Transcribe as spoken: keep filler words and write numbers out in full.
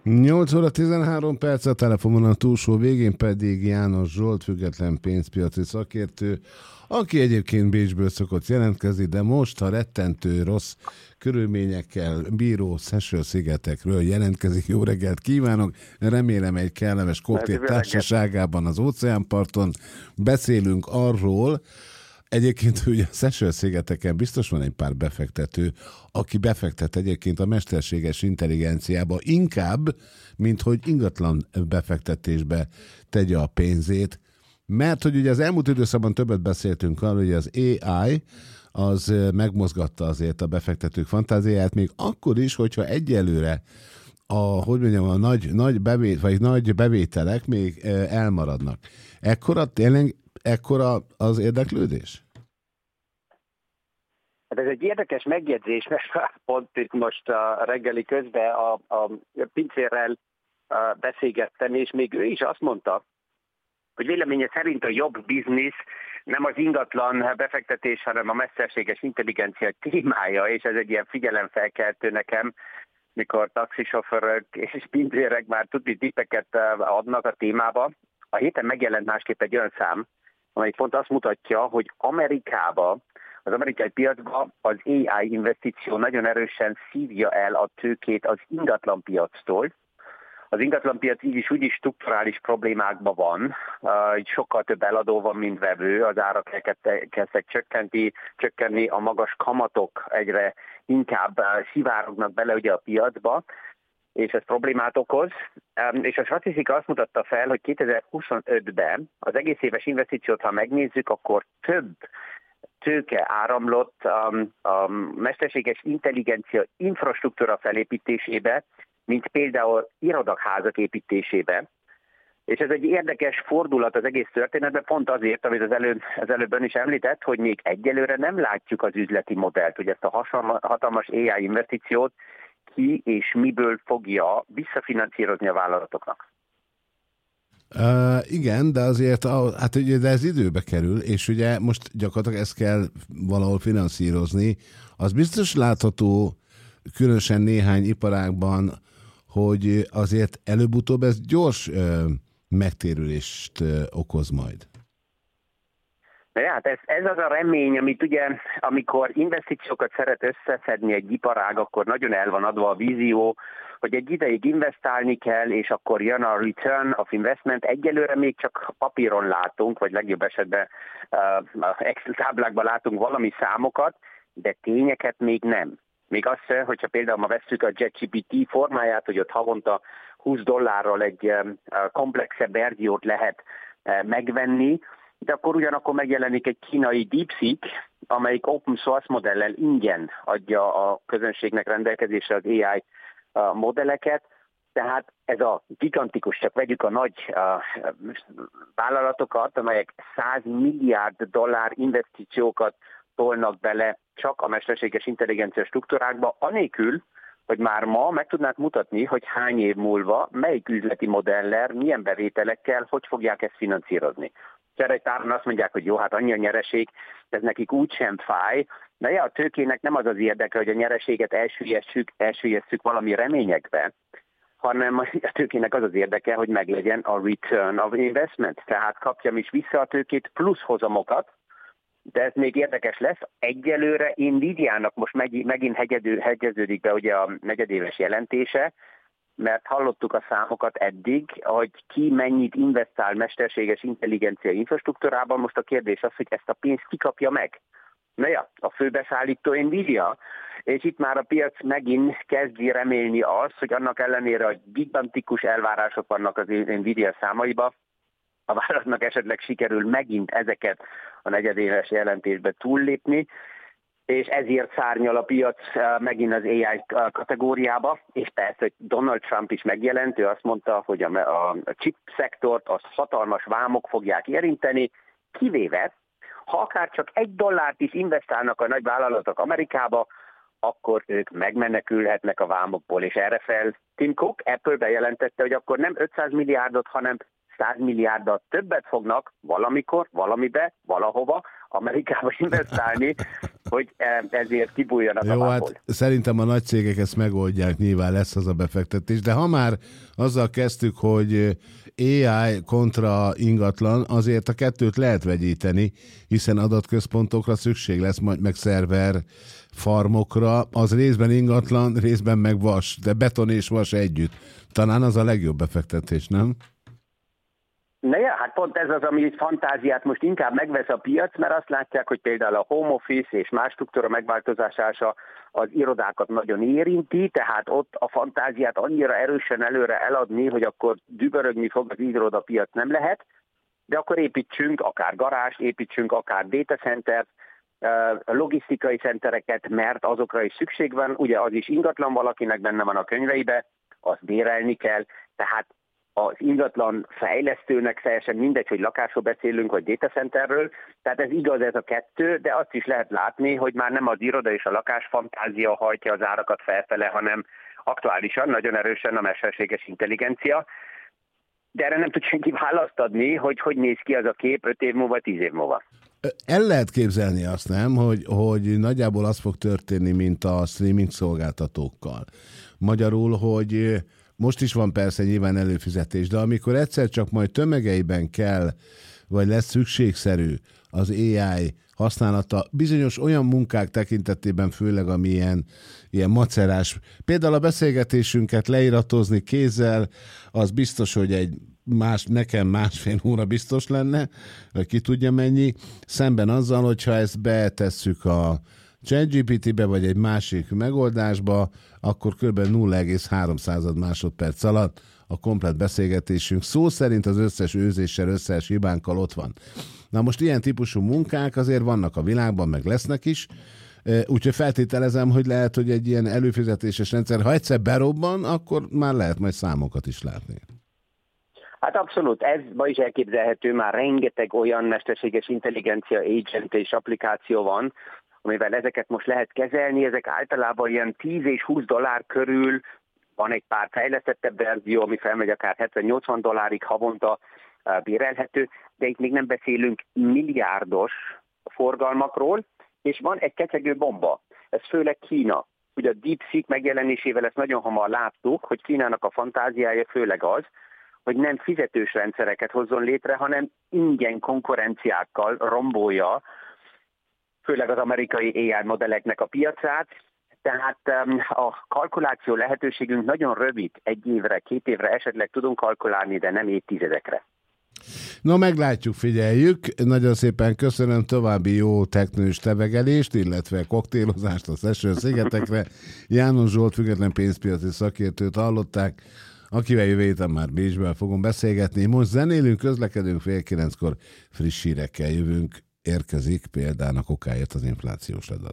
nyolc óra tizenhárom perc, a telefonon a túlsó végén pedig János Zsolt, független pénzpiaci szakértő, aki egyébként Bécsből szokott jelentkezni, de most a rettentő rossz körülményekkel bíró Seychelle-szigetekről jelentkezik. Jó reggelt kívánok! Remélem egy kellemes koktél társaságában az óceánparton beszélünk arról. Egyébként ugye a Seychelle-szigeteken biztos van egy pár befektető, aki befektet egyébként a mesterséges intelligenciába inkább, mint hogy ingatlan befektetésbe tegye a pénzét, mert hogy ugye az elmúlt időszakban többet beszéltünk arról, hogy az á i az megmozgatta azért a befektetők fantáziáját, még akkor is, hogyha egyelőre a, hogy mondjam, a nagy, nagy, bevét, vagy nagy bevételek még elmaradnak. Ekkora tényleg ekkora az érdeklődés? Hát ez egy érdekes megjegyzés, mert pont itt most a reggeli közben a, a pincérrel beszélgettem, és még ő is azt mondta, hogy véleménye szerint a jobb biznisz nem az ingatlan befektetés, hanem a mesterséges intelligencia témája, és ez egy ilyen figyelemfelkeltő nekem, mikor taxisofőrök és pincérek már tudni tippeket adnak a témába. A héten megjelent másképp egy olyan szám, amely pont azt mutatja, hogy Amerikába, az amerikai piacba az á i investíció nagyon erősen szívja el a tőkét az ingatlanpiactól. Az ingatlanpiac így is úgy is strukturális problémákban van, így sokkal több eladó van, mint vevő, az árak kezdtek csökkenti, csökkenni, a magas kamatok egyre inkább szivárognak bele ugye a piacba, és ez problémát okoz. És a statisztika azt mutatta fel, hogy kétezer-huszonötben az egész éves investíciót, ha megnézzük, akkor több tőke áramlott a, a mesterséges intelligencia infrastruktúra felépítésébe, mint például irodakházak építésébe. És ez egy érdekes fordulat az egész történetben, pont azért, amit az, előbb, az előbb is említett, hogy még egyelőre nem látjuk az üzleti modellt, hogy ezt a hatalmas á i investíciót ki és miből fogja visszafinanszírozni a vállalatoknak. Uh, igen, de azért hát ugye, de ez időbe kerül, és ugye most gyakorlatilag ezt kell valahol finanszírozni. Az biztos látható, különösen néhány iparágban, hogy azért előbb-utóbb ez gyors uh, megtérülést uh, okoz majd. De hát ez, ez az a remény, amit ugye, amikor investíciókat szeret összeszedni egy iparág, akkor nagyon el van adva a vízió, hogy egy ideig investálni kell, és akkor jön a return of investment. Egyelőre még csak papíron látunk, vagy legjobb esetben uh, Excel táblákban látunk valami számokat, de tényeket még nem. Még az se, hogyha például ma vesszük a ChatGPT formáját, hogy ott havonta húsz dollárral egy uh, komplexebb verziót lehet uh, megvenni, de akkor ugyanakkor megjelenik egy kínai DeepSeek, amelyik open source modellel ingyen adja a közönségnek rendelkezésre az á i modelleket, tehát ez a gigantikus, csak vegyük a nagy uh, vállalatokat, amelyek száz milliárd dollár investíciókat tolnak bele csak a mesterséges intelligencia struktúrákba, anélkül, hogy már ma meg tudnák mutatni, hogy hány év múlva, melyik üzleti modellel, milyen bevételekkel, hogy fogják ezt finanszírozni. Erre egy páran azt mondják, hogy jó, hát annyi a nyereség, ez nekik úgysem fáj, de ja, a tőkének nem az az érdeke, hogy a nyereséget elsüllyesztjük, elsüllyesztjük valami reményekbe, hanem a tőkének az az érdeke, hogy meglegyen a return of investment, tehát kapjam is vissza a tőkét plusz hozamokat, de ez még érdekes lesz. Egyelőre Nvidia-nak most megint hegyedő, hegyeződik be ugye a negyedéves jelentése, mert hallottuk a számokat eddig, hogy ki mennyit investál mesterséges intelligencia infrastruktúrában, most a kérdés az, hogy ezt a pénzt kikapja meg. Na ja, a főbeszállító Nvidia, és itt már a piac megint kezdi remélni azt, hogy annak ellenére, hogy gigantikus elvárások vannak az Nvidia számaiba, a vállalatnak esetleg sikerül megint ezeket a negyedéves jelentésbe túllépni, és ezért szárnyal a piac megint az á i kategóriába, és persze, hogy Donald Trump is megjelent, ő azt mondta, hogy a, a chip szektort az hatalmas vámok fogják érinteni, kivéve, ha akár csak egy dollárt is investálnak a nagy vállalatok Amerikába, akkor ők megmenekülhetnek a vámokból, és erre fel Tim Cook Apple bejelentette, hogy akkor nem ötszáz milliárdot, hanem száz milliárddal többet fognak valamikor, valamibe, valahova Amerikába investálni, hogy ezért kibújjanak a vából. Hát szerintem a nagy cégek ezt megoldják, nyilván lesz az a befektetés, de ha már azzal kezdtük, hogy á i kontra ingatlan, azért a kettőt lehet vegyíteni, hiszen adatközpontokra szükség lesz, majd meg szerver farmokra, az részben ingatlan, részben meg vas, de beton és vas együtt. Talán az a legjobb befektetés, nem? Na ja, hát pont ez az, ami fantáziát most inkább megvesz a piac, mert azt látják, hogy például a home office és más struktúra megváltozása az irodákat nagyon érinti, tehát ott a fantáziát annyira erősen előre eladni, hogy akkor dübörögni fog az irodapiac nem lehet, de akkor építsünk akár garást, építsünk akár data centert, logisztikai centereket, mert azokra is szükség van, ugye az is ingatlan, valakinek benne van a könyveibe, azt bérelni kell, tehát az ingatlan fejlesztőnek teljesen mindegy, hogy lakásról beszélünk, vagy data centerről, tehát ez igaz ez a kettő, de azt is lehet látni, hogy már nem az iroda és a lakás fantázia hajtja az árakat felfele, hanem aktuálisan, nagyon erősen a mesterséges intelligencia, de erre nem tud senki választ adni, hogy hogy néz ki az a kép öt év múlva, tíz év múlva. El lehet képzelni azt, nem, hogy, hogy nagyjából az fog történni, mint a streaming szolgáltatókkal. Magyarul, hogy most is van persze nyilván előfizetés, de amikor egyszer csak majd tömegeiben kell, vagy lesz szükségszerű az á i használata bizonyos olyan munkák tekintetében, főleg ami ilyen, ilyen macerás. Például a beszélgetésünket leiratozni kézzel, az biztos, hogy egy más, nekem másfél óra biztos lenne, vagy ki tudja mennyi, szemben azzal, hogyha ezt betesszük a ChatGPT-be, vagy egy másik megoldásba, akkor kb. nulla egész három másodperc alatt a komplett beszélgetésünk szó szerint az összes őzéssel, összes hibánkkal ott van. Na most ilyen típusú munkák azért vannak a világban, meg lesznek is, úgyhogy feltételezem, hogy lehet, hogy egy ilyen előfizetéses rendszer, ha egyszer berobban, akkor már lehet majd számokat is látni. Hát abszolút, ez ma is elképzelhető, már rengeteg olyan mesterséges intelligencia agent és applikáció van, amivel ezeket most lehet kezelni, ezek általában ilyen tíz és húsz dollár körül, van egy pár fejlesztettebb verzió, ami felmegy akár hetven-nyolcvan dollárig havonta bérelhető, de itt még nem beszélünk milliárdos forgalmakról, és van egy ketyegő bomba, ez főleg Kína. Ugye a DeepSeek megjelenésével ezt nagyon hamar láttuk, hogy Kínának a fantáziája főleg az, hogy nem fizetős rendszereket hozzon létre, hanem ingyen konkurenciákkal rombolja, főleg az amerikai á i modelleknek a piacát, tehát a kalkuláció lehetőségünk nagyon rövid, egy évre, két évre esetleg tudunk kalkulálni, de nem évtizedekre. Na, meglátjuk, figyeljük. Nagyon szépen köszönöm, további jó teknős tevegelést, illetve koktélozást a Seychelle-szigetekre. János Zsolt, független pénzpiaci szakértőt hallották, akivel jövő héten már Bécsben fogom beszélgetni. Most zenélünk, közlekedünk, fél kilenckor friss hírekkel jövünk. Érkezik például a kokáért az inflációs adat.